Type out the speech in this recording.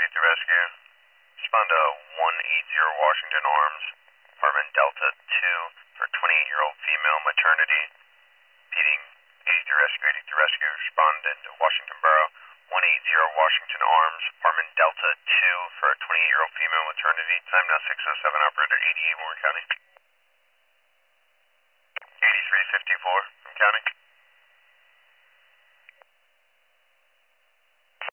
Rescue to Rescue. Respond to 180 Washington Arms, apartment Delta 2 for 28-year-old female maternity. Repeating, 80 to Rescue, responded to Washington Borough, 180 Washington Arms, apartment Delta 2 for a 28-year-old female maternity. Time now 6:07, operator 88 Warren County.